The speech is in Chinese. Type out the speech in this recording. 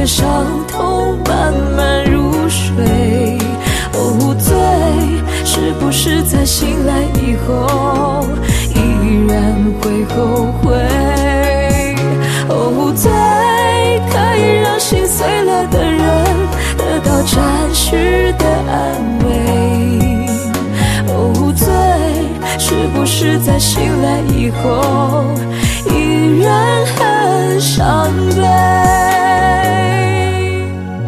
伤痛慢慢入睡。哦，醉，是不是在醒来以后依然会后悔？哦，醉，可以让心碎了的人得到暂时的安慰。哦，醉，是不是在醒来以后依然很伤悲？